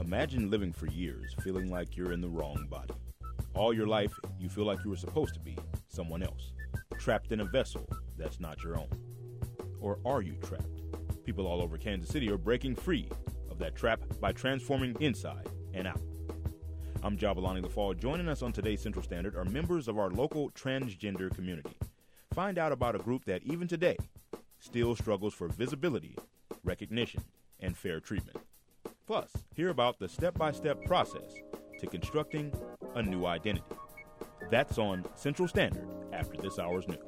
Imagine living for years feeling like you're in the wrong body. All your life, you feel like you were supposed to be someone else, trapped in a vessel that's not your own. Or are you trapped? People all over Kansas City are breaking free of that trap by transforming inside and out. I'm Jabalani LaFall. Joining us on today's Central Standard are members of our local transgender community. Find out about a group that even today still struggles for visibility, recognition, and fair treatment. Plus, hear about the step-by-step process to constructing a new identity. That's on Central Standard after this hour's news.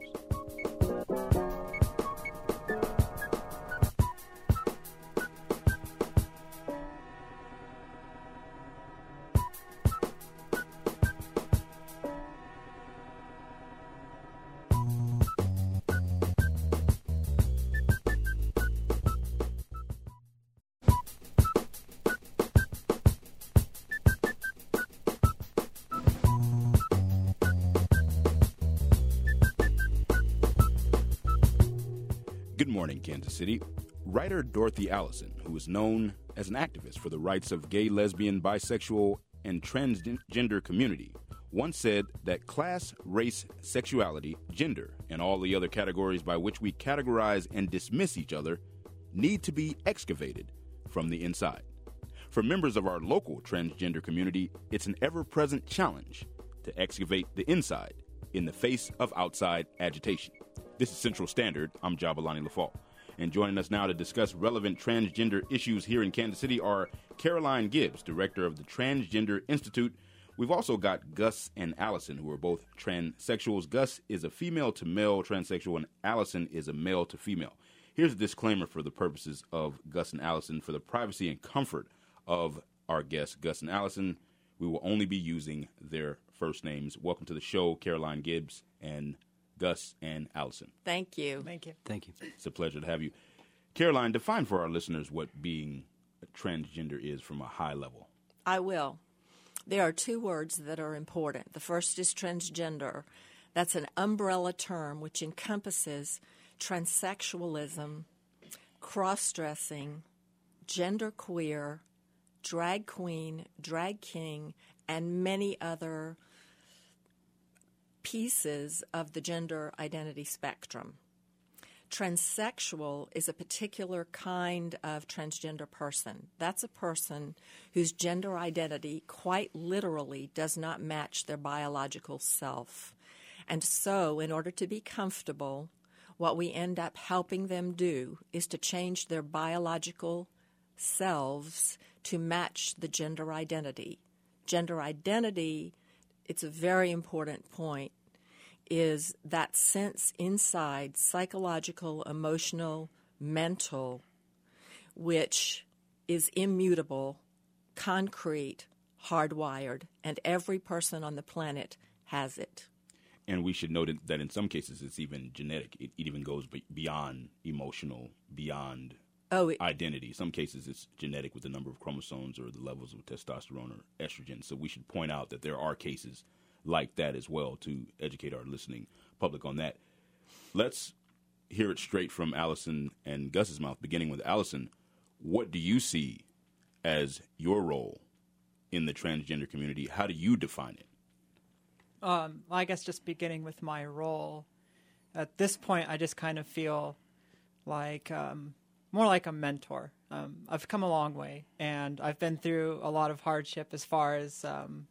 Good morning, Kansas City. Writer Dorothy Allison, who is known as an activist for the rights of gay, lesbian, bisexual, and transgender community, once said that class, race, sexuality, gender, and all the other categories by which we categorize and dismiss each other need to be excavated from the inside. For members of our local transgender community, it's an ever-present challenge to excavate the inside in the face of outside agitation. This is Central Standard. I'm Jabalani LaFall. And joining us now to discuss relevant transgender issues here in Kansas City are Caroline Gibbs, director of the Transgender Institute. We've also got Gus and Allison, who are both transsexuals. Gus is a female-to-male transsexual, and Allison is a male-to-female. Here's a disclaimer for the purposes of Gus and Allison. For the privacy and comfort of our guests, Gus and Allison, we will only be using their first names. Welcome to the show, Caroline Gibbs and Gus and Allison. Thank you. Thank you. Thank you. It's a pleasure to have you. Caroline, define for our listeners what being a transgender is from a high level. I will. There are two words that are important. The first is transgender. That's an umbrella term which encompasses transsexualism, cross-dressing, genderqueer, drag queen, drag king, and many other pieces of the gender identity spectrum. Transsexual is a particular kind of transgender person. That's a person whose gender identity quite literally does not match their biological self. And so, in order to be comfortable, what we end up helping them do is to change their biological selves to match the gender identity. Gender identity, it's a very important point, is that sense inside, psychological, emotional, mental, which is immutable, concrete, hardwired, and every person on the planet has it. And we should note that in some cases it's even genetic. It even goes beyond emotional, beyond identity. Some cases it's genetic with the number of chromosomes or the levels of testosterone or estrogen. So we should point out that there are cases like that as well to educate our listening public on that. Let's hear it straight from Allison and Gus's mouth, beginning with Allison. What do you see as your role in the transgender community? How do you define it? I guess just beginning with my role, at this point I just kind of feel like more like a mentor. I've come a long way, and I've been through a lot of hardship as far as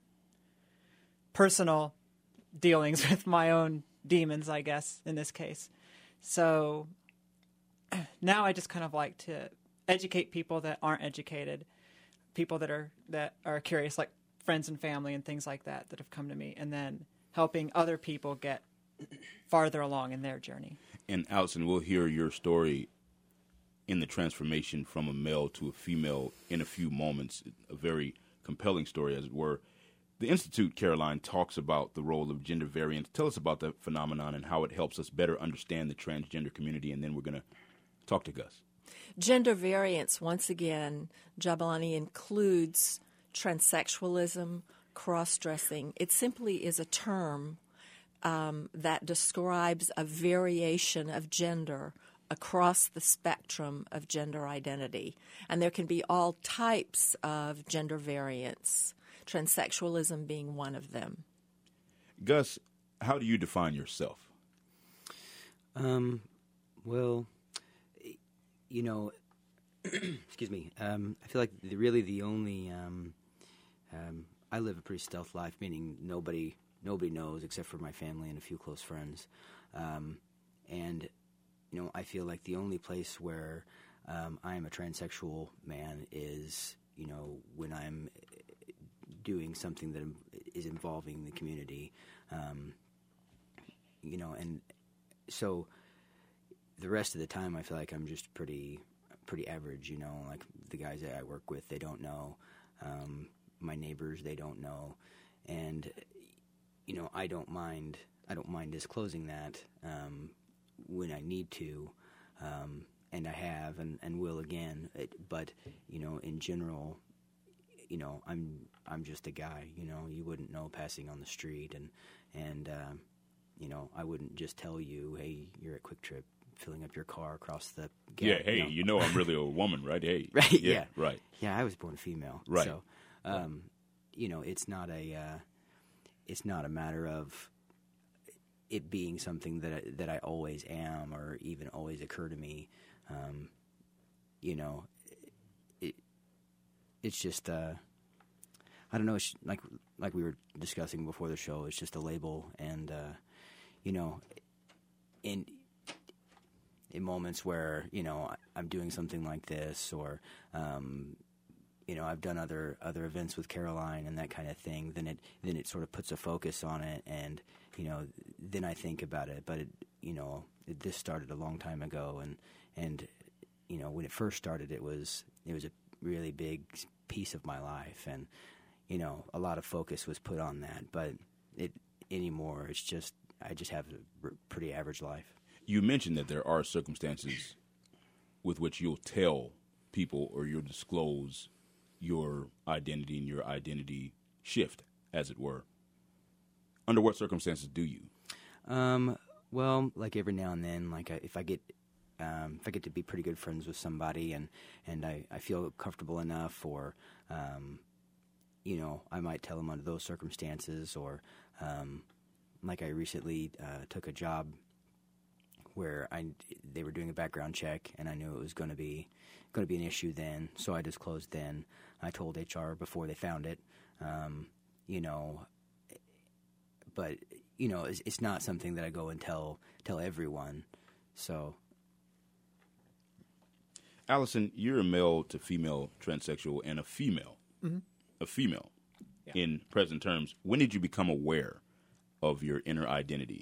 personal dealings with my own demons, I guess, in this case. So now I just kind of like to educate people that aren't educated, people that are curious, like friends and family and things like that have come to me, and then helping other people get farther along in their journey. And Allison, we'll hear your story in the transformation from a male to a female in a few moments, a very compelling story, as it were. The Institute, Caroline, talks about the role of gender variance. Tell us about that phenomenon and how it helps us better understand the transgender community, and then we're going to talk to Gus. Gender variance, once again, Jabalani, includes transsexualism, cross-dressing. It simply is a term that describes a variation of gender across the spectrum of gender identity. And there can be all types of gender variants, transsexualism being one of them. Gus, how do you define yourself? Well, you know, excuse me. I feel like the only I live a pretty stealth life, meaning nobody knows except for my family and a few close friends. And you know, I feel like the only place where I am a transsexual man is, you know, when I'm doing something that is involving the community. You know, and so the rest of the time I feel like I'm just pretty average, you know, like the guys that I work with, they don't know. My neighbors, they don't know. And, you know, I don't mind disclosing that when I need to, and I have and will again. But, you know, in general, you know, I'm just a guy, you know, you wouldn't know passing on the street, and you know, I wouldn't just tell you, hey, you're at Quick Trip filling up your car across the gap. Yeah, hey, you know I'm really a woman, right? Hey. Right, yeah. Right. Yeah, I was born female. Right. So, you know, it's not a matter of it being something that I always am or even always occur to me. You know, it's just I don't know. It's like we were discussing before the show. It's just a label, and you know, in moments where, you know, I'm doing something like this, or you know, I've done other events with Caroline and that kind of thing, then it sort of puts a focus on it, and you know, then I think about it. But you know, this started a long time ago, and you know, when it first started, it was a really big piece of my life, and you know, a lot of focus was put on that. But anymore, it's just I just have a pretty average life. You mentioned that there are circumstances with which you'll tell people or you'll disclose your identity and your identity shift, as it were. Under what circumstances do you? Well, like every now and then, like if I get to be pretty good friends with somebody, and I feel comfortable enough, or you know, I might tell them under those circumstances, or like I recently took a job where they were doing a background check, and I knew it was going to be an issue then, so I disclosed then. I told HR before they found it, you know. But you know, it's not something that I go and tell everyone. So, Allison, you're a male to female transsexual and a female. Mm-hmm. A female, yeah. In present terms. When did you become aware of your inner identity?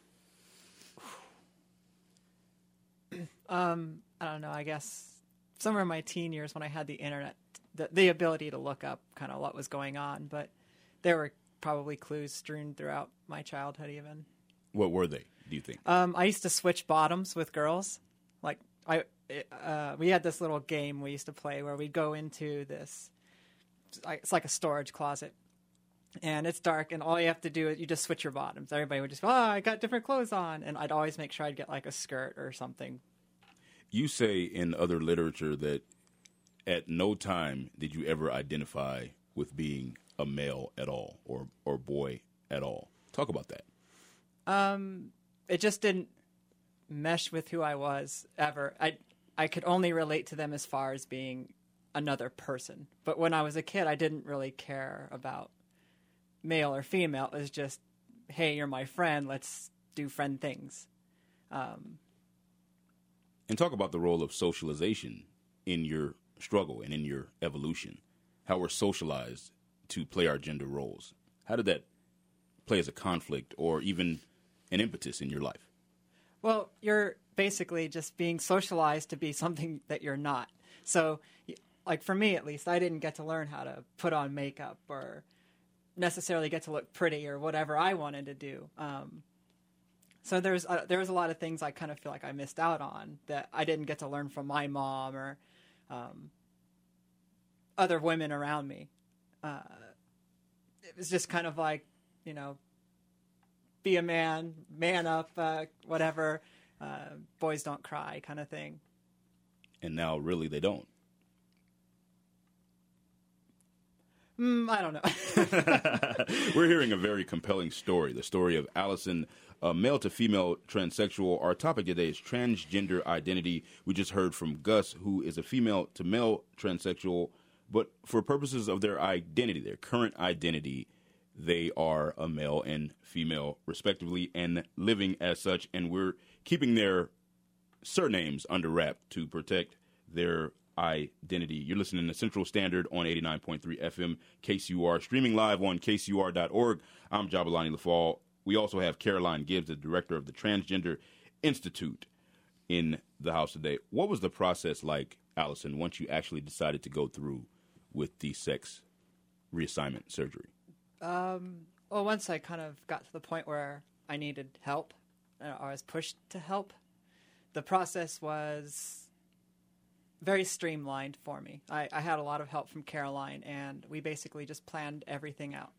I don't know, I guess somewhere in my teen years when I had the internet, the ability to look up kind of what was going on, but there were probably clues strewn throughout my childhood even. What were they, do you think? I used to switch bottoms with girls. Like we had this little game we used to play where we'd go into this, it's like a storage closet, and it's dark, and all you have to do is you just switch your bottoms. Everybody would just go, I got different clothes on, and I'd always make sure I'd get like a skirt or something. You say in other literature that at no time did you ever identify with being a male at all, or boy at all. Talk about that. It just didn't mesh with who I was ever. I could only relate to them as far as being another person. But when I was a kid, I didn't really care about male or female. It was just, hey, you're my friend. Let's do friend things. And talk about the role of socialization in your struggle and in your evolution. How we're socialized to play our gender roles. How did that play as a conflict or even an impetus in your life? Well, you're basically just being socialized to be something that you're not. So, like for me at least, I didn't get to learn how to put on makeup or necessarily get to look pretty or whatever I wanted to do. So there was a lot of things I kind of feel like I missed out on that I didn't get to learn from my mom or other women around me. It was just kind of like, you know, be a man up, whatever. boys don't cry kind of thing. And now, really, they don't. I don't know. We're hearing a very compelling story, the story of Allison, a male-to-female transsexual. Our topic today is transgender identity. We just heard from Gus, who is a female-to-male transsexual, but for purposes of their identity, their current identity, they are a male and female, respectively, and living as such, and we're keeping their surnames under wrap to protect their identity. You're listening to Central Standard on 89.3 FM KCUR, streaming live on kcur.org. I'm Jabulani Lafall. We also have Caroline Gibbs, the director of the Transgender Institute, in the house today. What was the process like, Allison, once you actually decided to go through with the sex reassignment surgery? Well, once I kind of got to the point where I needed help, or I was pushed to help, the process was very streamlined for me. I had a lot of help from Caroline, and we basically just planned everything out.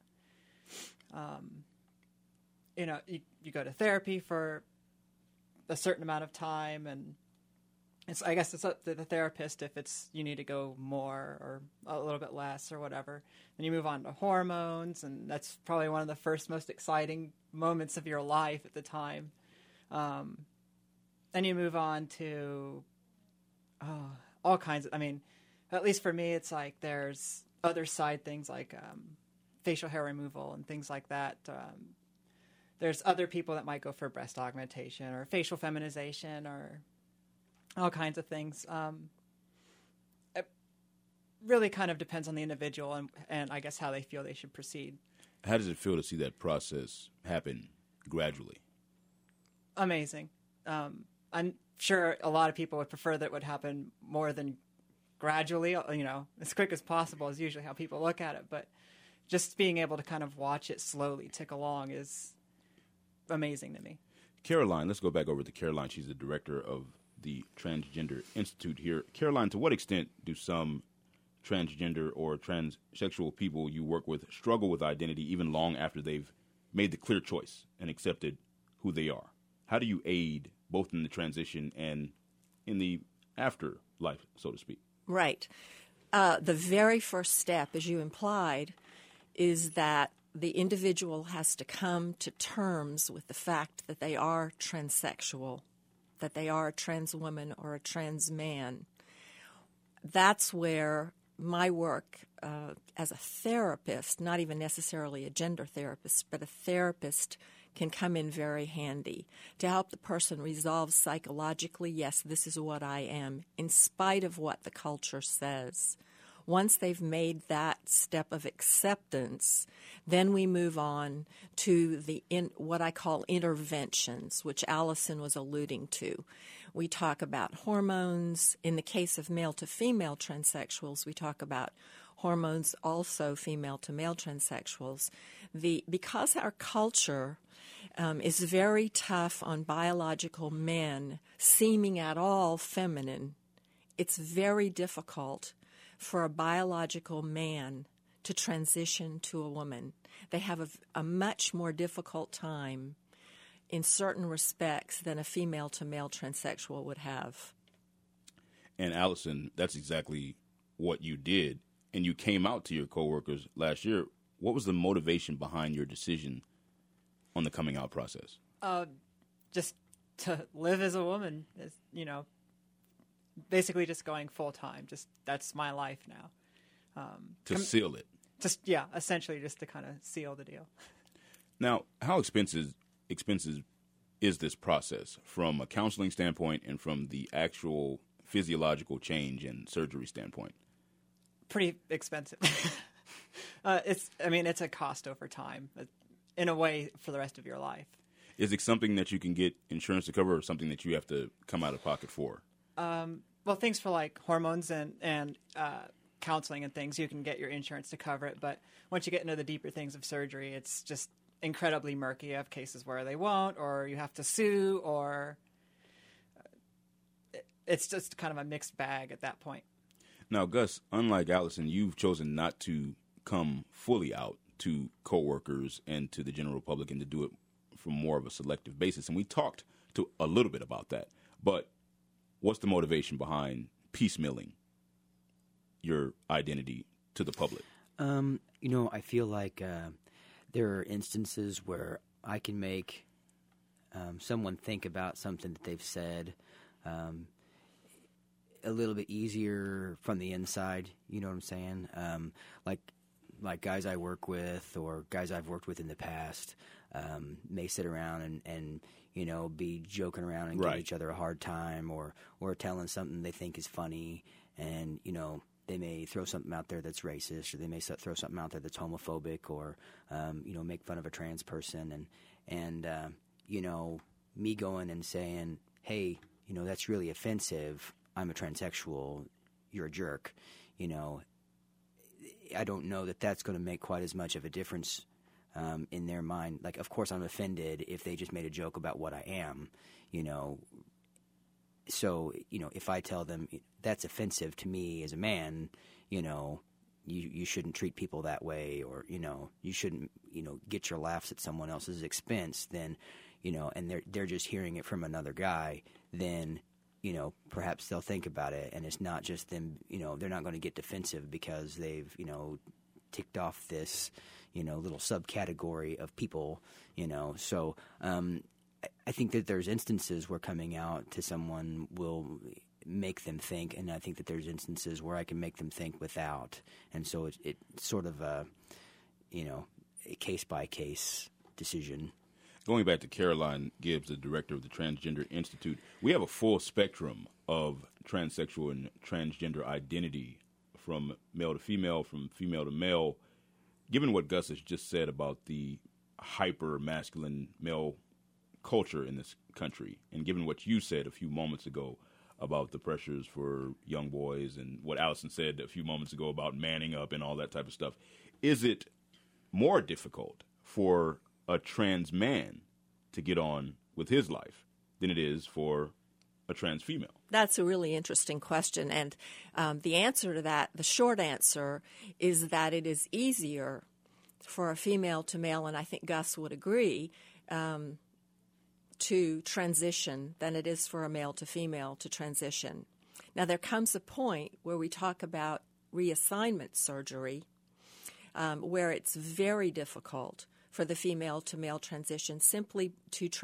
You go to therapy for a certain amount of time, and I guess it's up to the therapist if you need to go more or a little bit less or whatever. Then you move on to hormones, and that's probably one of the first most exciting moments of your life at the time. Then you move on to all kinds of, at least for me, it's like there's other side things like facial hair removal and things like that. There's other people that might go for breast augmentation or facial feminization or all kinds of things. It really kind of depends on the individual and I guess how they feel they should proceed. How does it feel to see that process happen gradually? Amazing. I'm sure a lot of people would prefer that it would happen more than gradually, as quick as possible is usually how people look at it. But just being able to kind of watch it slowly tick along is amazing to me. Caroline, let's go back over to Caroline. She's the director of the Transgender Institute here. Caroline, to what extent do some transgender or transsexual people you work with struggle with identity even long after they've made the clear choice and accepted who they are? How do you aid both in the transition and in the afterlife, so to speak? Right. The very first step, as you implied, is that the individual has to come to terms with the fact that they are transsexual, that they are a trans woman or a trans man. That's where my work as a therapist, not even necessarily a gender therapist, but a therapist, can come in very handy to help the person resolve psychologically, yes, this is what I am, in spite of what the culture says. Once they've made that step of acceptance, then we move on to what I call interventions, which Allison was alluding to. We talk about hormones. In the case of male-to-female transsexuals, we talk about hormones, also female-to-male transsexuals. Because our culture is very tough on biological men seeming at all feminine, it's very difficult for a biological man to transition to a woman. They have a much more difficult time in certain respects than a female-to-male transsexual would have. And Allison, that's exactly what you did. And you came out to your coworkers last year. What was the motivation behind your decision on the coming out process? Just to live as a woman, basically just going full time. Just that's my life now. To seal it. Essentially just to kind of seal the deal. Now, how expensive is this process from a counseling standpoint and from the actual physiological change and surgery standpoint? Pretty expensive. It's a cost over time, in a way, for the rest of your life. Is it something that you can get insurance to cover, or something that you have to come out of pocket for? Well, things for like hormones and counseling and things, you can get your insurance to cover it. But once you get into the deeper things of surgery, it's just incredibly murky. You have cases where they won't, or you have to sue, or it's just kind of a mixed bag at that point. Now, Gus, unlike Allison, you've chosen not to come fully out to coworkers and to the general public and to do it from more of a selective basis. And we talked to a little bit about that. But what's the motivation behind piecemealing your identity to the public? I feel like there are instances where I can make someone think about something that they've said a little bit easier from the inside. You know what I'm saying? Like guys I work with or guys I've worked with in the past may sit around and be joking around and Right. give each other a hard time or telling something they think is funny, and they may throw something out there that's racist, or they may throw something out there that's homophobic, or make fun of a trans person, and me going and saying, hey, that's really offensive. I'm a transsexual. You're a jerk. I don't know that that's going to make quite as much of a difference in their mind. Like, of course, I'm offended if they just made a joke about what I am, So, if I tell them that's offensive to me as a man, you shouldn't treat people that way, or, you shouldn't, get your laughs at someone else's expense, then, and they're just hearing it from another guy, then, perhaps they'll think about it, and it's not just them, they're not going to get defensive because they've, ticked off this, little subcategory of people, So I think that there's instances where coming out to someone will make them think, and I think that there's instances where I can make them think without. And so it's sort of a case-by-case decision. Going back to Caroline Gibbs, the director of the Transgender Institute, we have a full spectrum of transsexual and transgender identity, from male to female, from female to male. Given what Gus has just said about the hyper-masculine male culture in this country, and given what you said a few moments ago about the pressures for young boys, and what Allison said a few moments ago about manning up and all that type of stuff, is it more difficult for a trans man to get on with his life than it is for a trans female? That's a really interesting question, and the answer to that, the short answer, is that it is easier for a female to male, and I think Gus would agree, to transition than it is for a male to female to transition. Now, there comes a point where we talk about reassignment surgery, where it's very difficult for the female to male transition simply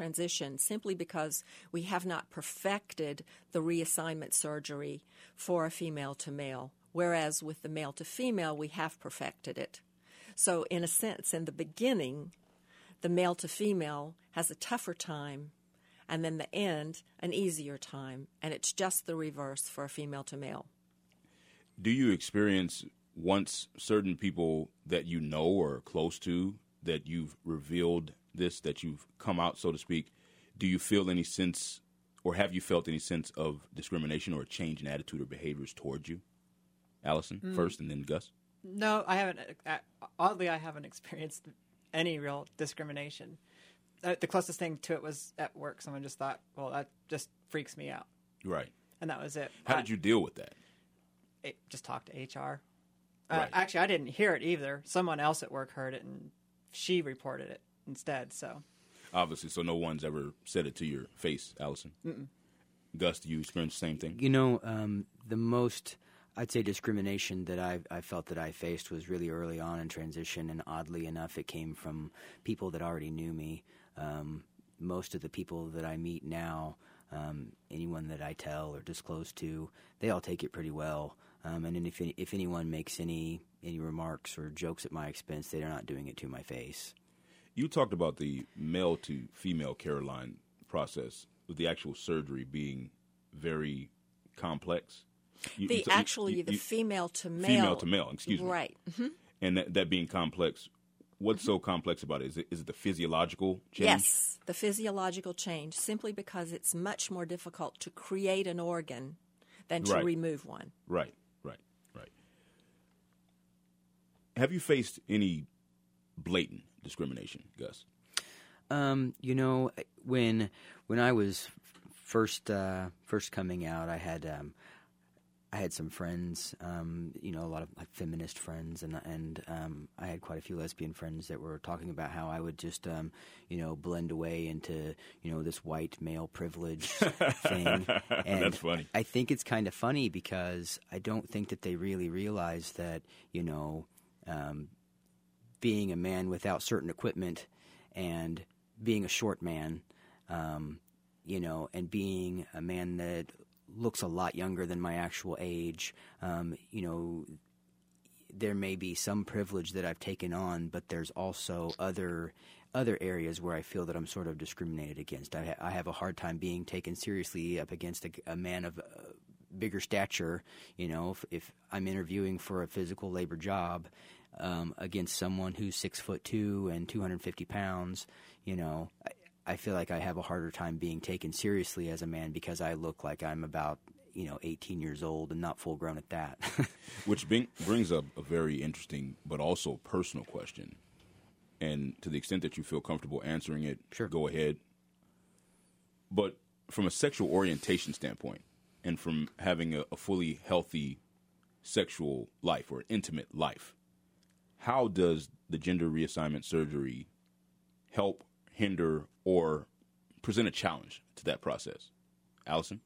because we have not perfected the reassignment surgery for a female to male, whereas with the male to female, we have perfected it. So in a sense, in the beginning, the male to female has a tougher time, and then the end, an easier time, and it's just the reverse for a female to male. Do you experience, once certain people that you know or are close to, that you've revealed this, that you've come out, so to speak, do you feel any sense, or have you felt any sense of discrimination or a change in attitude or behaviors towards you? Allison, first, and then Gus. No, I haven't. Oddly, I haven't experienced any real discrimination. The closest thing to it was at work. Someone just thought, well, that just freaks me out. Right. And that was it. How did you deal with that? Just talk to HR. Right. Actually, I didn't hear it either. Someone else at work heard it, and she reported it instead. So, obviously, so no one's ever said it to your face, Allison. Mm-mm. Gus, do you experience the same thing? The most, I'd say, discrimination that I felt that I faced was really early on in transition, and oddly enough, it came from people that already knew me. Most of the people that I meet now, anyone that I tell or disclose to, they all take it pretty well. And then if anyone makes any remarks or jokes at my expense, they're not doing it to my face. You talked about the male to female Caroline process, with the actual surgery being very complex. The female to male. Female to male, excuse me. Right. Mm-hmm. And that being complex, what's so complex about it? Is it the physiological change? Yes, the physiological change, simply because it's much more difficult to create an organ than to remove one. Right. Have you faced any blatant discrimination, Gus? When I was first coming out, I had I had some friends, a lot of like feminist friends, and I had quite a few lesbian friends that were talking about how I would just, blend away into, this white male privilege thing. And that's funny. I think it's kind of funny because I don't think that they really realize that, being a man without certain equipment and being a short man, and being a man that looks a lot younger than my actual age, there may be some privilege that I've taken on, but there's also other areas where I feel that I'm sort of discriminated against. I have a hard time being taken seriously up against a man of bigger stature. If I'm interviewing for a physical labor job against someone who's 6'2" and 250 pounds, I feel like I have a harder time being taken seriously as a man because I look like I'm about 18 years old and not full grown at that. Which brings up a very interesting but also personal question. And to the extent that you feel comfortable answering it, sure, go ahead. But from a sexual orientation standpoint and from having a fully healthy sexual life or intimate life, how does the gender reassignment surgery help, hinder, or present a challenge to that process? Allison?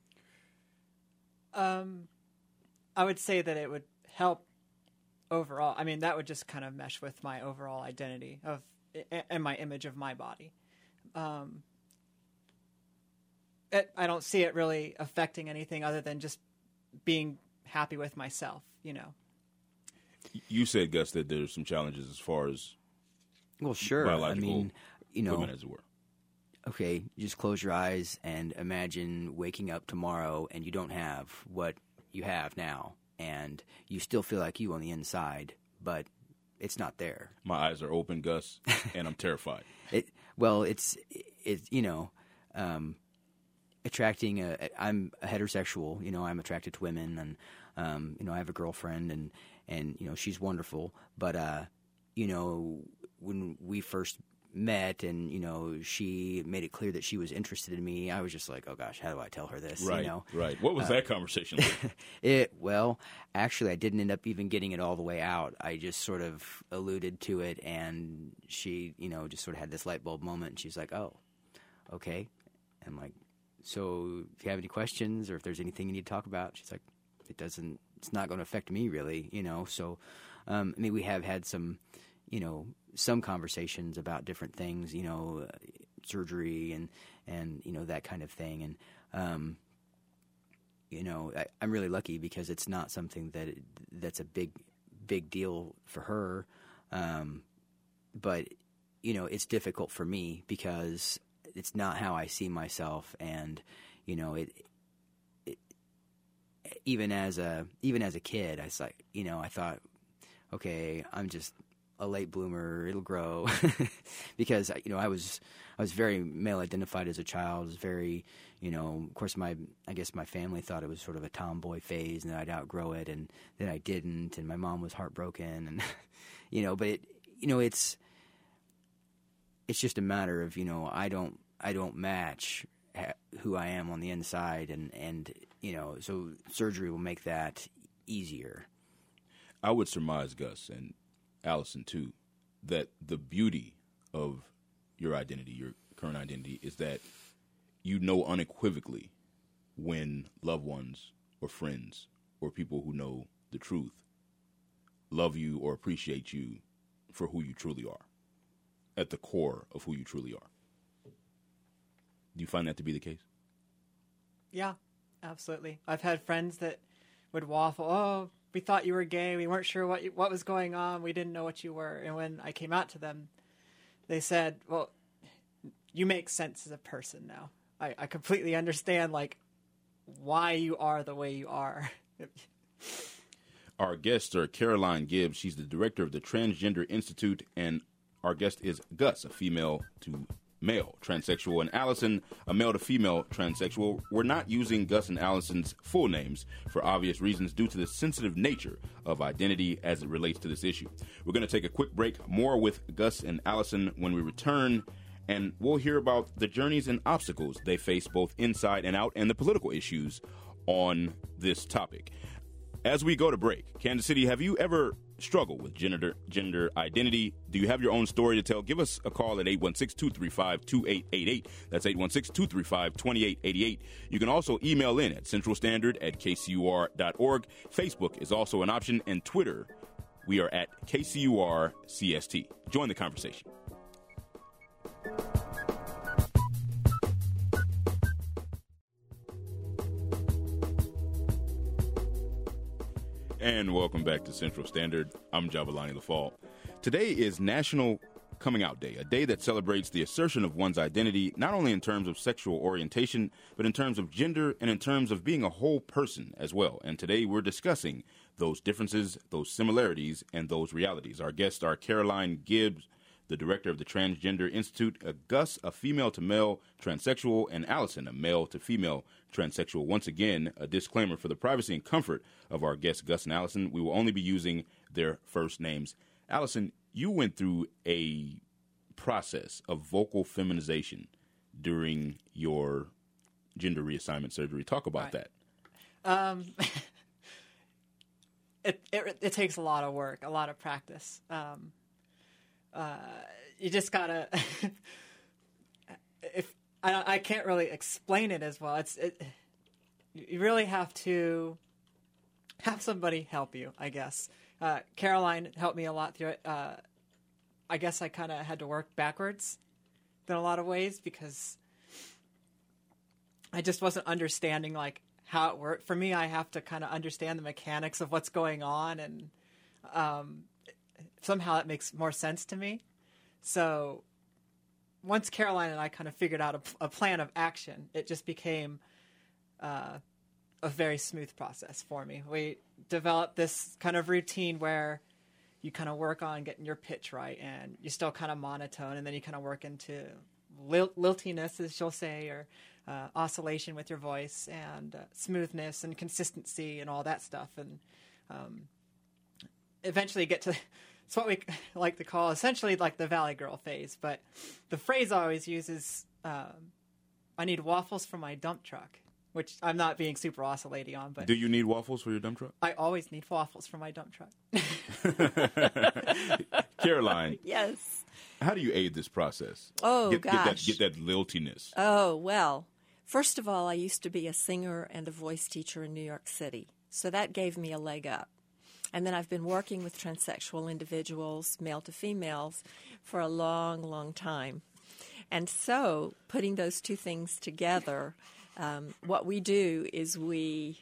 I would say that it would help overall. I mean, that would just kind of mesh with my overall identity and my image of my body. I don't see it really affecting anything other than just being happy with myself, You said, Gus, that there's some challenges as far as sure. biological equipment, as it were. Okay, you just close your eyes and imagine waking up tomorrow and you don't have what you have now, and you still feel like you on the inside, but it's not there. My eyes are open, Gus, and I'm terrified. Attracting I'm a heterosexual, I'm attracted to women, and I have a girlfriend, and she's wonderful, but when we first met and she made it clear that she was interested in me, I was just like, oh gosh, how do I tell her this? Right. What was that conversation like? Actually I didn't end up even getting it all the way out. I just sort of alluded to it, and she just sort of had this light bulb moment, and she's like, oh, okay. I'm like, so if you have any questions or if there's anything you need to talk about, she's like, it's not going to affect me really, so we have had some conversations about different things, surgery and that kind of thing. And, I'm really lucky because it's not something that's a big deal for her. But, it's difficult for me because it's not how I see myself. And, even as a kid, I was like, I thought, okay, I'm just a late bloomer, it'll grow. Because I was very male identified as a child. I was very, of course I guess my family thought it was sort of a tomboy phase and that I'd outgrow it, and then I didn't, and my mom was heartbroken, and but it's just a matter of I don't match who I am on the inside, and so surgery will make that easier. I would surmise, Gus, and Allison too, that the beauty of your identity, your current identity, is that unequivocally when loved ones or friends or people who know the truth love you or appreciate you for who you truly are, at the core of who you truly are. Do you find that to be the case? Yeah, absolutely. I've had friends that would waffle, oh, we thought you were gay. We weren't sure what was going on. We didn't know what you were. And when I came out to them, they said, well, you make sense as a person now. I completely understand, why you are the way you are. Our guests are Caroline Gibbs. She's the director of the Transgender Institute. And our guest is Gus, a female to male transsexual, and Allison, a male to female transsexual. We're not using Gus and Allison's full names for obvious reasons due to the sensitive nature of identity as it relates to this issue. We're going to take a quick break, more with Gus and Allison when we return, and we'll hear about the journeys and obstacles they face both inside and out and the political issues on this topic. As we go to break, Kansas City, have you ever struggled with gender identity? Do you have your own story to tell? Give us a call at 816-235-2888. That's 816-235-2888. You can also email in at centralstandard@kcur.org. Facebook is also an option, and Twitter, we are at KCUR-CST. Join the conversation. And welcome back to Central Standard. I'm Jabalani LaFall. Today is National Coming Out Day, a day that celebrates the assertion of one's identity, not only in terms of sexual orientation, but in terms of gender and in terms of being a whole person as well. And today we're discussing those differences, those similarities, and those realities. Our guests are Caroline Gibbs, the director of the Transgender Institute, Gus, a female-to-male transsexual, and Allison, a male-to-female transsexual. Once again, a disclaimer for the privacy and comfort of our guests, Gus and Allison. We will only be using their first names. Allison, you went through a process of vocal feminization during your gender reassignment surgery. Talk about that. It takes a lot of work, a lot of practice. You just gotta. I can't really explain it as well. You really have to have somebody help you, I guess. Caroline helped me a lot through it. I guess I kind of had to work backwards in a lot of ways because I just wasn't understanding like how it worked. For me, I have to kind of understand the mechanics of what's going on, and somehow it makes more sense to me. So once Caroline and I kind of figured out a plan of action, it just became a very smooth process for me. We developed this kind of routine where you kind of work on getting your pitch right, and you still kind of monotone, and then you kind of work into liltiness, as she'll say, or oscillation with your voice, and smoothness and consistency and all that stuff. And eventually get to it's what we like to call essentially like the Valley Girl phase. But the phrase I always use is, I need waffles for my dump truck, which I'm not being super oscillating on. But do you need waffles for your dump truck? I always need waffles for my dump truck. Caroline. Yes. How do you aid this process? Oh, gosh. Get that liltiness. Oh, well, first of all, I used to be a singer and a voice teacher in New York City. So that gave me a leg up. And then I've been working with transsexual individuals, male to females, for a long, long time. And so putting those two things together, what we do is we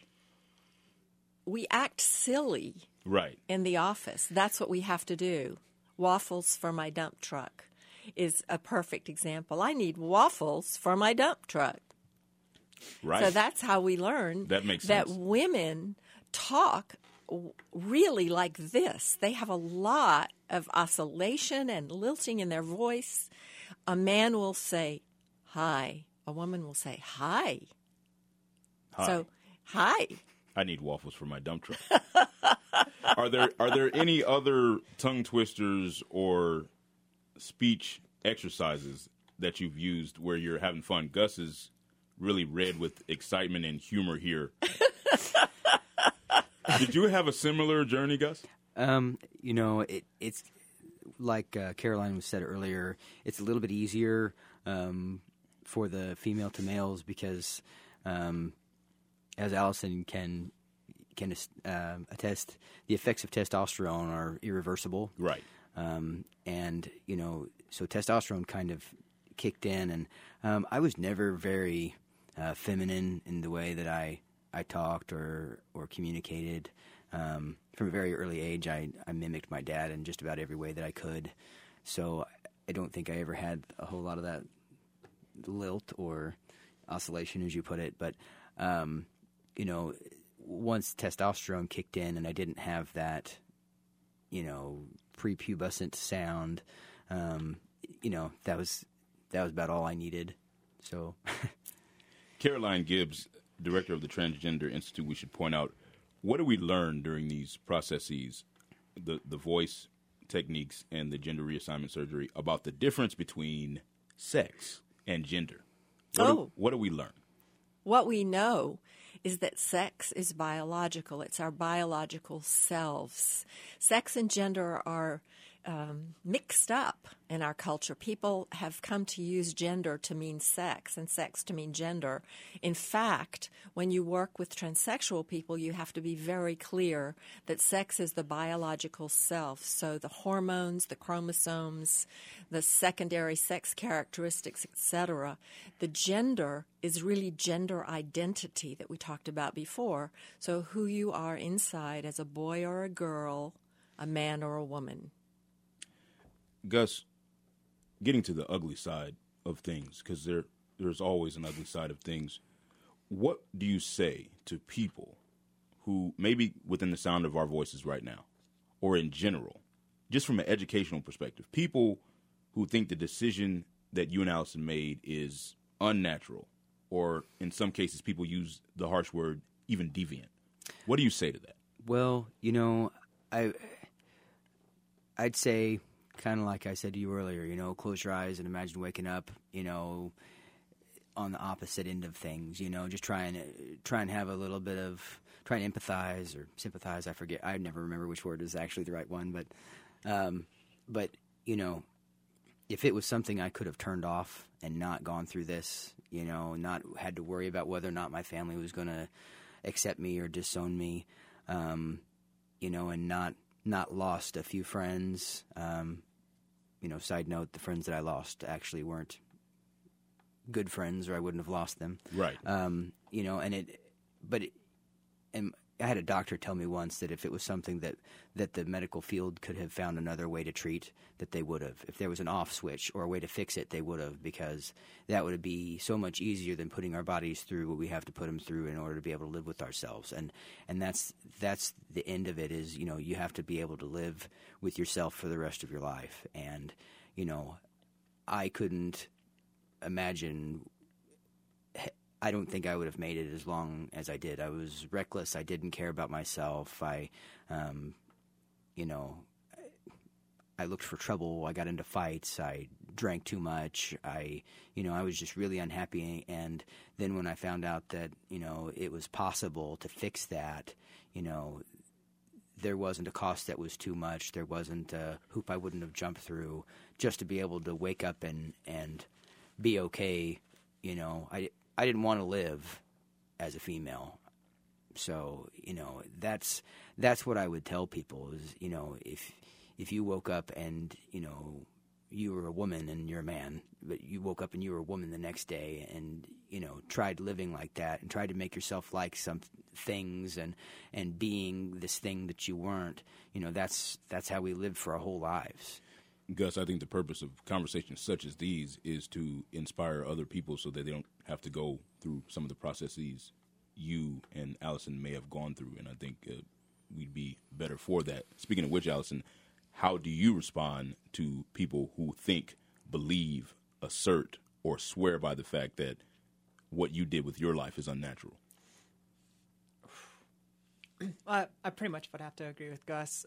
act silly in the office. That's what we have to do. Waffles for my dump truck is a perfect example. I need waffles for my dump truck. Right. So that's how we learn that women talk really like this. They have a lot of oscillation and lilting in their voice. A man will say, hi. A woman will say, hi. Hi. So, hi. I need waffles for my dump truck. Are there any other tongue twisters or speech exercises that you've used where you're having fun? Gus is really red with excitement and humor here. Did you have a similar journey, Gus? It's like Caroline said earlier. It's a little bit easier for the female to males because, as Allison can attest, the effects of testosterone are irreversible. Right. And so testosterone kind of kicked in, and I was never very feminine in the way that I talked or communicated. From a very early age, I mimicked my dad in just about every way that I could. So I don't think I ever had a whole lot of that lilt or oscillation, as you put it. But, once testosterone kicked in and I didn't have that, prepubescent sound, that was about all I needed. So Caroline Gibbs, director of the Transgender Institute, we should point out, what do we learn during these processes, the voice techniques and the gender reassignment surgery, about the difference between sex and gender? What do we learn? What we know is that sex is biological. It's our biological selves. Sex and gender are mixed up in our culture. People have come to use gender to mean sex and sex to mean gender. In fact, when you work with transsexual people, you have to be very clear that sex is the biological self. So the hormones, the chromosomes, the secondary sex characteristics, etc. The gender is really gender identity that we talked about before. So who you are inside as a boy or a girl, a man or a woman. Gus, getting to the ugly side of things, because there's always an ugly side of things, what do you say to people who, maybe within the sound of our voices right now, or in general, just from an educational perspective, people who think the decision that you and Allison made is unnatural, or in some cases people use the harsh word even deviant? What do you say to that? Well, I'd say, kind of like I said to you earlier, close your eyes and imagine waking up, on the opposite end of things, just try and have a little bit of, try and empathize or sympathize. I forget. I never remember which word is actually the right one, but if it was something I could have turned off and not gone through this, not had to worry about whether or not my family was going to accept me or disown me, and not lost a few friends. Side note, the friends that I lost actually weren't good friends, or I wouldn't have lost them. Right. And I had a doctor tell me once that if it was something that the medical field could have found another way to treat, that they would have. If there was an off switch or a way to fix it, they would have, because that would be so much easier than putting our bodies through what we have to put them through in order to be able to live with ourselves. And that's the end of it is, you have to be able to live with yourself for the rest of your life. And, I couldn't imagine – I don't think I would have made it as long as I did. I was reckless. I didn't care about myself. I looked for trouble. I got into fights. I drank too much. I was just really unhappy. And then when I found out that, it was possible to fix that, there wasn't a cost that was too much. There wasn't a hoop I wouldn't have jumped through just to be able to wake up and be okay. I didn't want to live as a female. So, that's what I would tell people is, if you woke up and, you were a woman and you're a man, but you woke up and you were a woman the next day and, tried living like that and tried to make yourself like some things and being this thing that you weren't, that's how we live for our whole lives. Gus, I think the purpose of conversations such as these is to inspire other people so that they don't have to go through some of the processes you and Allison may have gone through, and I think we'd be better for that. Speaking of which, Allison, how do you respond to people who think, believe, assert, or swear by the fact that what you did with your life is unnatural? I pretty much would have to agree with Gus.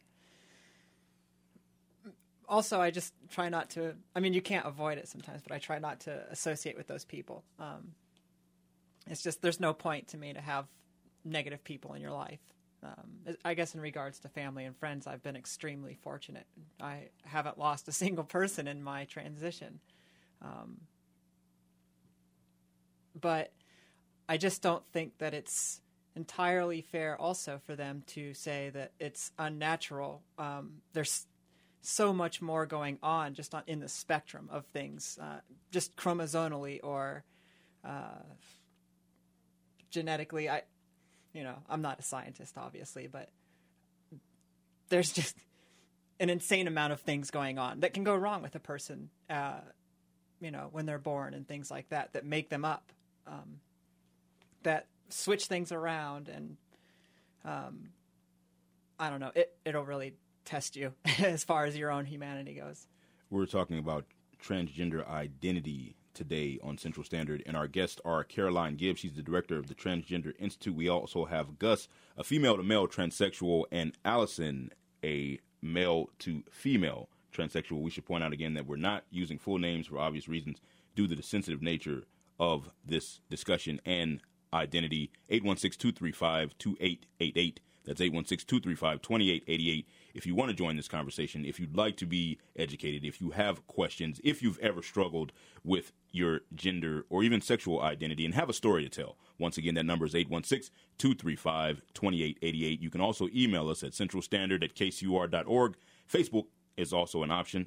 Also, I just try not to – I mean, you can't avoid it sometimes, but I try not to associate with those people. It's just there's no point to me to have negative people in your life. I guess in regards to family and friends, I've been extremely fortunate. I haven't lost a single person in my transition. But I just don't think that it's entirely fair also for them to say that it's unnatural. There's so much more going on just in the spectrum of things, just chromosomally or genetically. I'm not a scientist, obviously, but there's just an insane amount of things going on that can go wrong with a person, when they're born and things like that make them up, that switch things around. And I don't know, it'll really test you as far as your own humanity goes. We're talking about transgender identity today on Central Standard, and our guests are Caroline Gibbs. She's the director of the Transgender Institute. We also have Gus, a female-to-male transsexual, and Allison, a male-to-female transsexual. We should point out again that we're not using full names for obvious reasons due to the sensitive nature of this discussion and identity. 816-235-2888. That's 816-235-2888. If you want to join this conversation, if you'd like to be educated, if you have questions, if you've ever struggled with your gender or even sexual identity and have a story to tell, once again, that number is 816-235-2888. You can also email us at centralstandard@kcur.org. Facebook is also an option.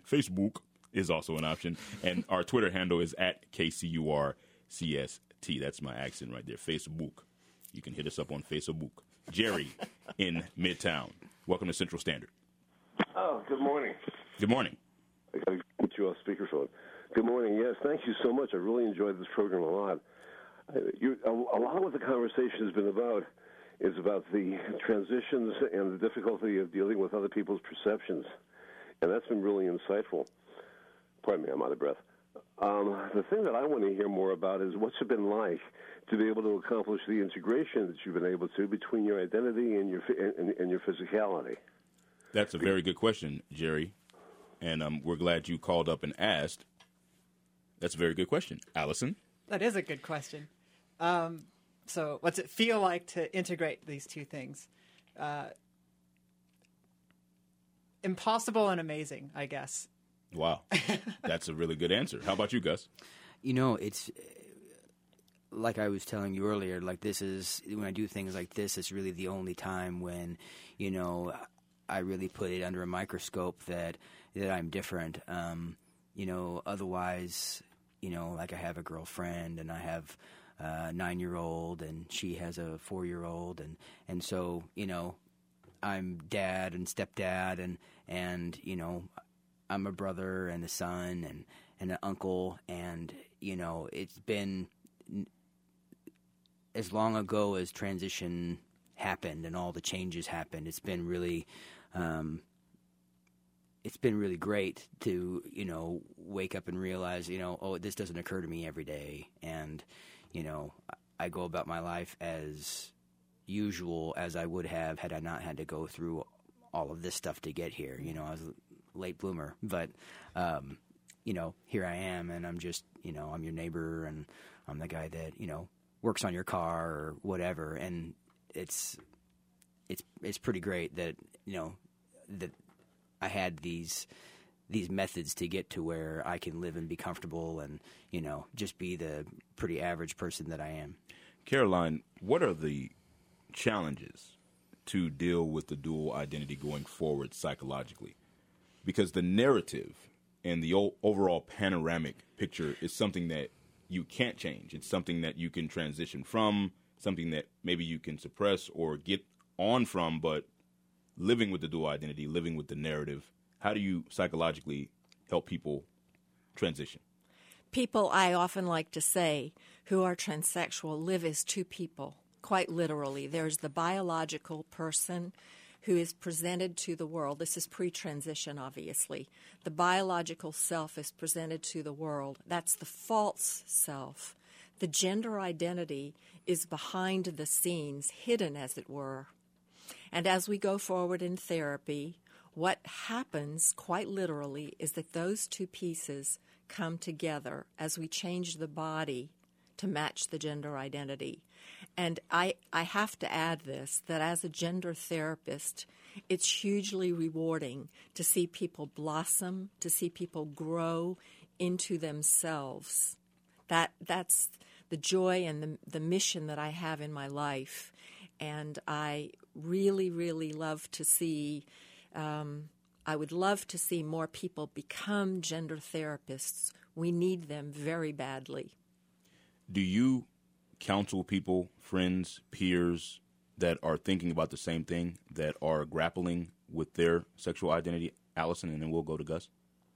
And our Twitter handle is at KCURCST. That's my accent right there, Facebook. You can hit us up on Facebook. Jerry in Midtown. Welcome to Central Standard. Oh, good morning. Good morning. I got to put you off speakerphone. Good morning. Yes, thank you so much. I really enjoyed this program a lot. A lot of what the conversation has been about is about the transitions and the difficulty of dealing with other people's perceptions. And that's been really insightful. Pardon me, I'm out of breath. The thing that I want to hear more about is what's it been like to be able to accomplish the integration that you've been able to between your identity and your physicality. That's a very good question, Jerry, and we're glad you called up and asked. That's a very good question. Allison? That is a good question. So what's it feel like to integrate these two things? Impossible and amazing, I guess. Wow. That's a really good answer. How about you, Gus? You know, it's like I was telling you earlier, like this is, when I do things like this, it's really the only time when, you know, I really put it under a microscope that I'm different. You know, otherwise, you know, like I have a girlfriend and I have a 9-year-old and she has a 4-year-old. And so, you know, I'm dad and stepdad and, you know, I'm a brother and a son and an uncle. And, you know, it's been as long ago as transition happened and all the changes happened, it's been really great to, you know, wake up and realize, you know, oh, this doesn't occur to me every day. And, you know, I go about my life as usual as I would have had I not had to go through all of this stuff to get here. You know, I was a late bloomer, but, you know, here I am and I'm just, you know, I'm your neighbor and I'm the guy that, you know, works on your car or whatever. And it's pretty great that, you know, that I had these methods to get to where I can live and be comfortable and, you know, just be the pretty average person that I am. Caroline, what are the challenges to deal with the dual identity going forward psychologically? Because the narrative and the overall panoramic picture is something that you can't change. It's something that you can transition from, something that maybe you can suppress or get on from, but living with the dual identity, living with the narrative, how do you psychologically help people transition? People, I often like to say, who are transsexual live as two people, quite literally. There's the biological person who is presented to the world. This is pre-transition, obviously. The biological self is presented to the world. That's the false self. The gender identity is behind the scenes, hidden, as it were. And as we go forward in therapy, what happens, quite literally, is that those two pieces come together as we change the body to match the gender identity. And I have to add this, that as a gender therapist, it's hugely rewarding to see people blossom, to see people grow into themselves. That's the joy and the mission that I have in my life. And I really, really love to see, I would love to see more people become gender therapists. We need them very badly. Do you counsel people, friends, peers that are thinking about the same thing, that are grappling with their sexual identity? Allison, and then we'll go to Gus.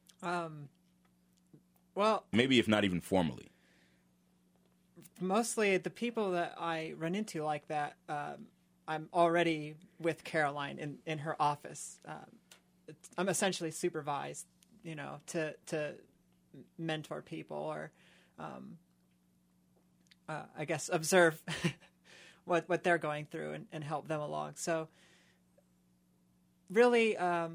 Well, maybe if not even formally. Mostly the people that I run into like that, I'm already with Caroline in her office. I'm essentially supervised, you know, to mentor people or, I guess, observe what they're going through and help them along. So really, I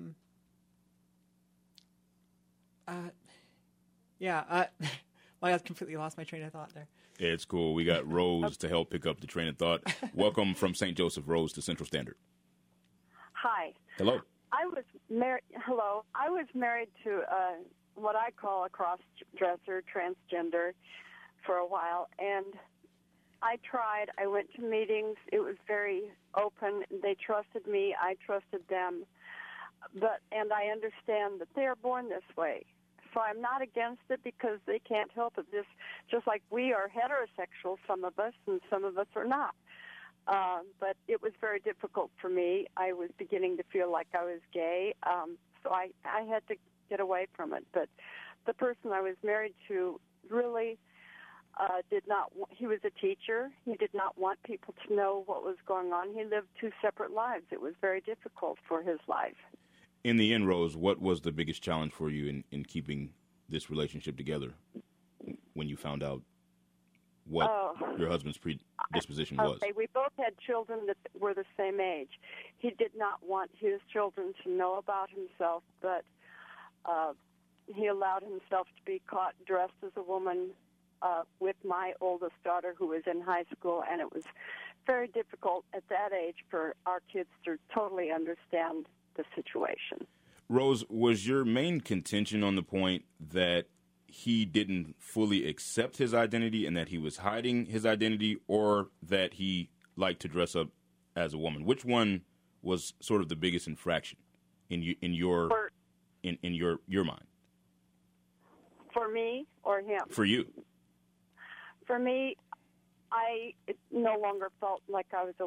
completely lost my train of thought there. It's cool. We got Rose to help pick up the train of thought. Welcome from St. Joseph, Rose, to Central Standard. Hi. Hello. I was married to what I call a cross-dresser, transgender, for a while, and I tried. I went to meetings. It was very open. They trusted me. I trusted them. And I understand that they are born this way. So I'm not against it because they can't help it. Just like we are heterosexual, some of us, and some of us are not. But it was very difficult for me. I was beginning to feel like I was gay, so I had to get away from it. But the person I was married to really did not. He was a teacher. He did not want people to know what was going on. He lived two separate lives. It was very difficult for his life. In the end, Rose, what was the biggest challenge for you in keeping this relationship together when you found out what your husband's predisposition was? Okay, we both had children that were the same age. He did not want his children to know about himself, but he allowed himself to be caught dressed as a woman with my oldest daughter, who was in high school, and it was very difficult at that age for our kids to totally understand the situation. Rose, was your main contention on the point that he didn't fully accept his identity and that he was hiding his identity, or that he liked to dress up as a woman? Which one was sort of the biggest infraction in your mind? For me or him? For you. For me, I no longer felt like I was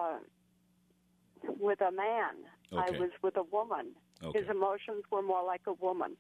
with a man. Okay. I was with a woman. Okay. His emotions were more like a woman.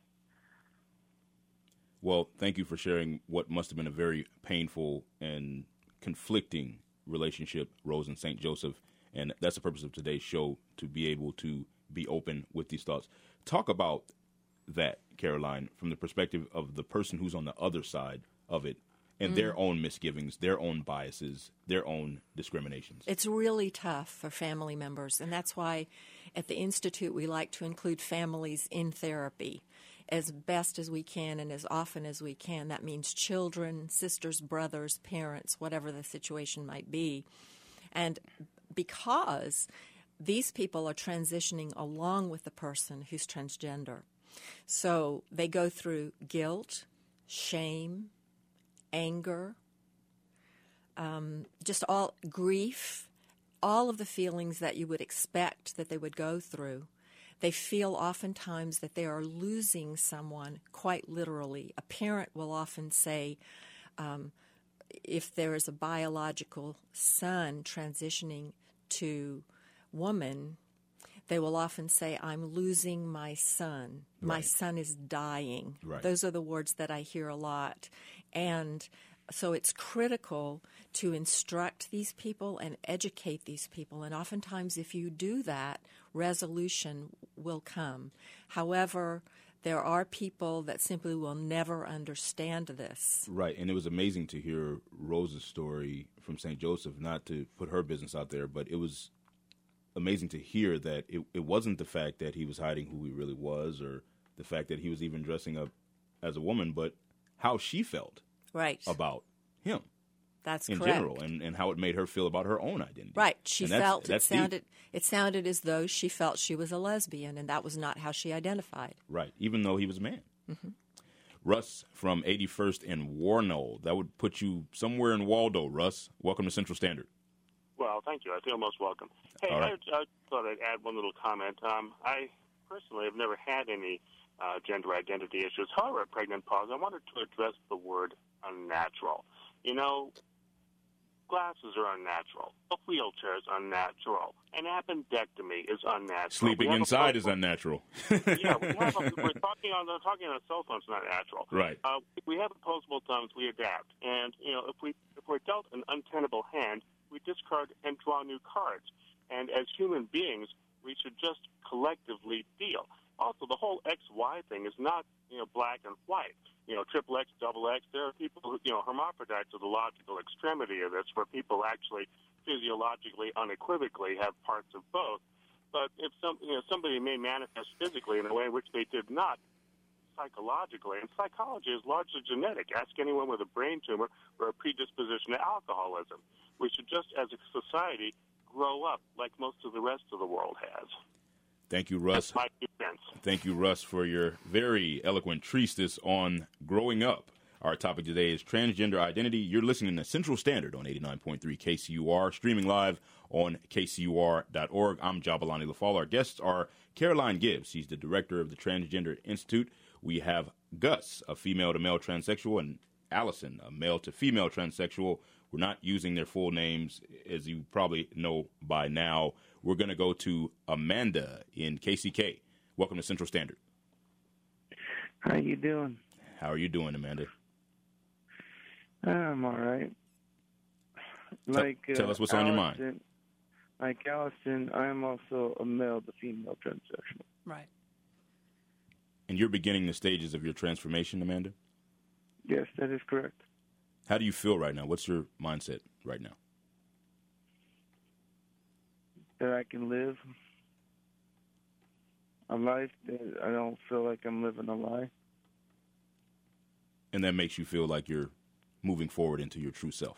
Well, thank you for sharing what must have been a very painful and conflicting relationship, Rose and St. Joseph. And that's the purpose of today's show, to be able to be open with these thoughts. Talk about that, Caroline, from the perspective of the person who's on the other side of it, and their own misgivings, their own biases, their own discriminations. It's really tough for family members, and that's why at the Institute we like to include families in therapy as best as we can and as often as we can. That means children, sisters, brothers, parents, whatever the situation might be. And because these people are transitioning along with the person who's transgender, so they go through guilt, shame, anger, just all grief, all of the feelings that you would expect that they would go through. They feel oftentimes that they are losing someone, quite literally. A parent will often say, if there is a biological son transitioning to woman, they will often say, I'm losing my son. Right. My son is dying. Right. Those are the words that I hear a lot. And so it's critical to instruct these people and educate these people. And oftentimes if you do that, resolution will come. However, there are people that simply will never understand this. Right, and it was amazing to hear Rose's story from St. Joseph, not to put her business out there, but it was amazing to hear that it wasn't the fact that he was hiding who he really was, or the fact that he was even dressing up as a woman, but how she felt about him. That's in correct. general, and how it made her feel about her own identity. Right. She felt that's it sounded as though she felt she was a lesbian, and that was not how she identified. Right, even though he was a man. Mm-hmm. Russ from 81st and Warnold. That would put you somewhere in Waldo, Russ. Welcome to Central Standard. Well, thank you. I feel most welcome. Hey, All right. I thought I'd add one little comment. I personally have never had any gender identity issues. However, at Pregnant Pause, I wanted to address the word unnatural. You know, glasses are unnatural. A wheelchair is unnatural. An appendectomy is unnatural. Sleeping inside is unnatural. Yeah, we're talking on a cell phone. It's not natural. Right. We have opposable thumbs. We adapt, and you know, if we're dealt an untenable hand, we discard and draw new cards. And as human beings, we should just collectively deal. Also, the whole XY thing is not, black and white. Triple X, double X. There are people who, hermaphrodites are the logical extremity of this, where people actually physiologically, unequivocally have parts of both. But if somebody may manifest physically in a way in which they did not psychologically, and psychology is largely genetic. Ask anyone with a brain tumor or a predisposition to alcoholism. We should just, as a society, grow up like most of the rest of the world has. Thank you, Russ. That's my 2 cents. Thank you, Russ, for your very eloquent treatise on growing up. Our topic today is transgender identity. You're listening to Central Standard on 89.3 KCUR, streaming live on kcur.org. I'm Jabalani Lafall. Our guests are Caroline Gibbs. She's the director of the Transgender Institute. We have Gus, a female-to-male transsexual, and Allison, a male-to-female transsexual. We're not using their full names, as you probably know by now. We're going to go to Amanda in KCK. Welcome to Central Standard. How you doing? How are you doing, Amanda? I'm all right. Tell us what's on your mind. Like Allison, I am also a male-to-female transsexual. Right. And you're beginning the stages of your transformation, Amanda? Yes, that is correct. How do you feel right now? What's your mindset right now? That I can live a life that I don't feel like I'm living a lie. And that makes you feel like you're moving forward into your true self.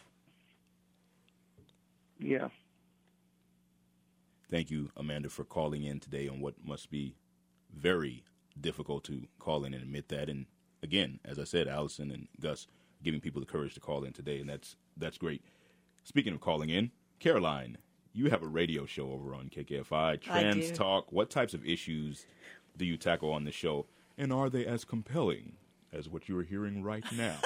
Yeah. Thank you, Amanda, for calling in today on what must be very difficult to call in and admit that. And again, as I said, Allison and Gus giving people the courage to call in today, and that's great. Speaking of calling in, Caroline, you have a radio show over on KKFI, Trans Talk. What types of issues do you tackle on the show, and are they as compelling as what you are hearing right now?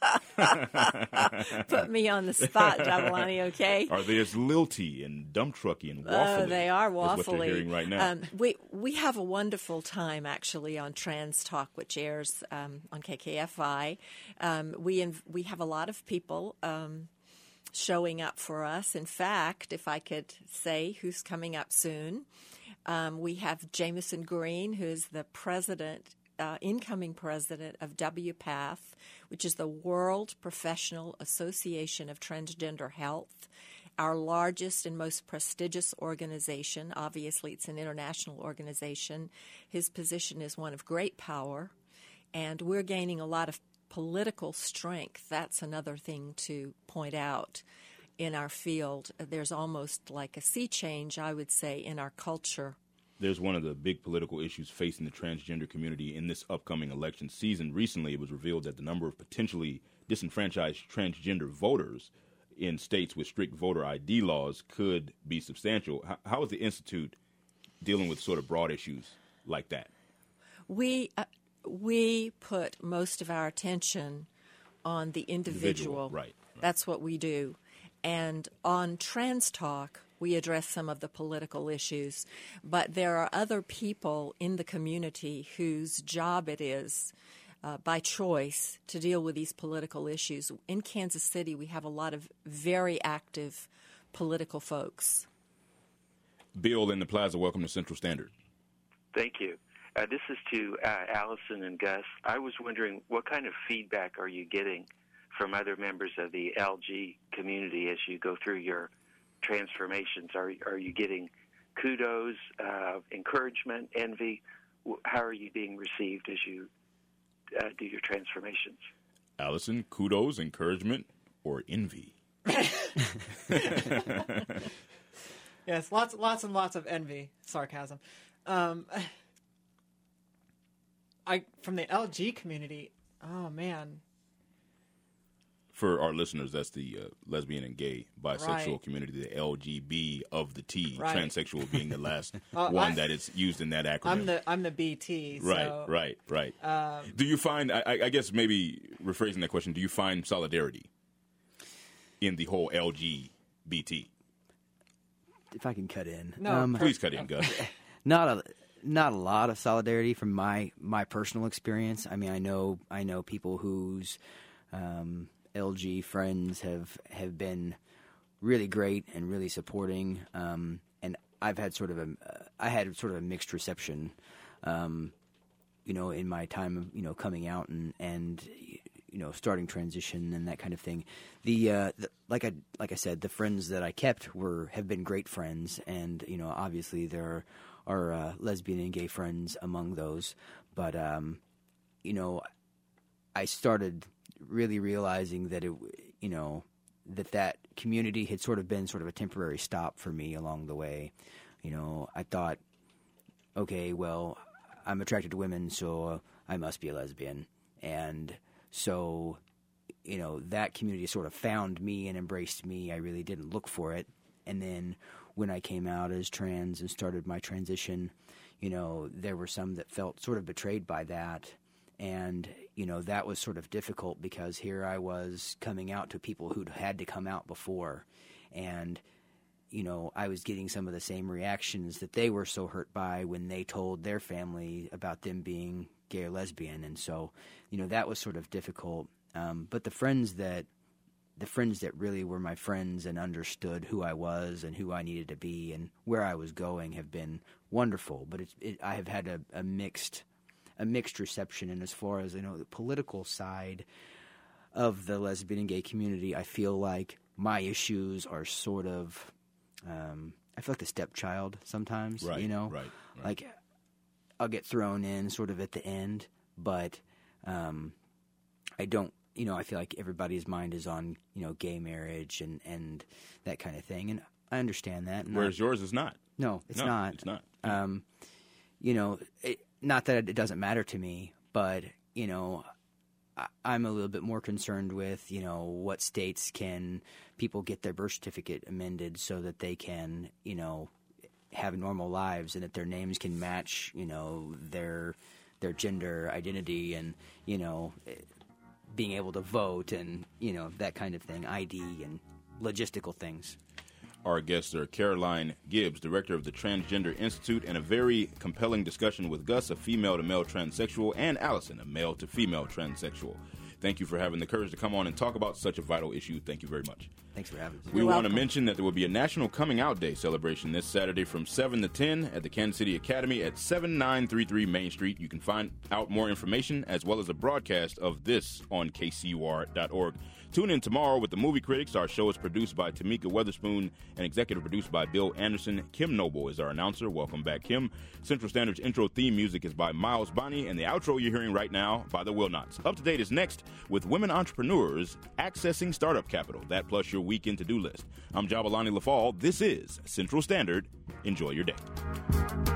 Put me on the spot, Jabalani, okay? Are they as lilty and dump trucky and waffly? Oh, they are waffly. As what you're hearing right now? We have a wonderful time, actually, on Trans Talk, which airs on KKFI. We have a lot of people showing up for us. In fact, if I could say who's coming up soon, we have Jameson Green, who's the incoming president of WPATH, which is the World Professional Association of Transgender Health, our largest and most prestigious organization. Obviously, it's an international organization. His position is one of great power, and we're gaining a lot of political strength. That's another thing to point out in our field. There's almost like a sea change, I would say, in our culture. There's one of the big political issues facing the transgender community in this upcoming election season. Recently, it was revealed that the number of potentially disenfranchised transgender voters in states with strict voter ID laws could be substantial. How is the Institute dealing with sort of broad issues like that? We put most of our attention on the individual. Right. That's what we do. And on Trans Talk, we address some of the political issues. But there are other people in the community whose job it is, by choice, to deal with these political issues. In Kansas City, we have a lot of very active political folks. Bill in the Plaza, welcome to Central Standard. Thank you. This is to Allison and Gus. I was wondering, what kind of feedback are you getting from other members of the LG community as you go through your transformations? Are you getting kudos, encouragement, envy? How are you being received as you do your transformations? Allison, kudos, encouragement, or envy? Yes, lots and lots of envy, sarcasm. From the LG community, oh man. For our listeners, that's the lesbian and gay bisexual Right. community, the LGB of the T, Right. transsexual being the last one that is used in that acronym. I'm the BT. Right, so, right. Do you find, I guess maybe rephrasing that question, do you find solidarity in the whole LGBT? If I can cut in. No, Please cut in, Gus. Not a lot of solidarity from my personal experience. I mean, I know people whose LG friends have been really great and really supporting, and I've had sort of a mixed reception, in my time of coming out and starting transition and that kind of thing. Like I said, the friends that I kept have been great friends, and obviously there are lesbian and gay friends among those, but I started really realizing that that community had sort of been sort of a temporary stop for me along the way. I thought, okay, well, I'm attracted to women, so I must be a lesbian. And so, that community sort of found me and embraced me. I really didn't look for it. And then when I came out as trans and started my transition, there were some that felt sort of betrayed by that. And, that was sort of difficult because here I was coming out to people who'd had to come out before. And, I was getting some of the same reactions that they were so hurt by when they told their family about them being gay or lesbian. And so, that was sort of difficult. But the friends that really were my friends and understood who I was and who I needed to be and where I was going have been wonderful. But I have had a mixed reception. And as far as, the political side of the lesbian and gay community, I feel like my issues are sort of, I feel like the stepchild sometimes, Right. Like I'll get thrown in sort of at the end, but I don't, I feel like everybody's mind is on, gay marriage and that kind of thing. And I understand that. Whereas yours is not. No, it's not. It's not. Not that it doesn't matter to me, but, I'm a little bit more concerned with, what states can people get their birth certificate amended so that they can, have normal lives and that their names can match, their gender identity and, being able to vote and, that kind of thing, ID and logistical things. Our guests are Caroline Gibbs, director of the Transgender Institute, and a very compelling discussion with Gus, a female-to-male transsexual, and Allison, a male-to-female transsexual. Thank you for having the courage to come on and talk about such a vital issue. Thank you very much. Thanks for having us. We want to mention that there will be a National Coming Out Day celebration this Saturday from 7 to 10 at the Kansas City Academy at 7933 Main Street. You can find out more information as well as a broadcast of this on kcur.org. Tune in tomorrow with the Movie Critics. Our show is produced by Tamika Weatherspoon and executive produced by Bill Anderson. Kim Noble is our announcer. Welcome back, Kim. Central Standard's intro theme music is by Miles Bonney, and the outro you're hearing right now by the Will-Nots. Up to Date is next with women entrepreneurs accessing startup capital. That plus your weekend to-do list. I'm Jabalani Lafall. This is Central Standard. Enjoy your day.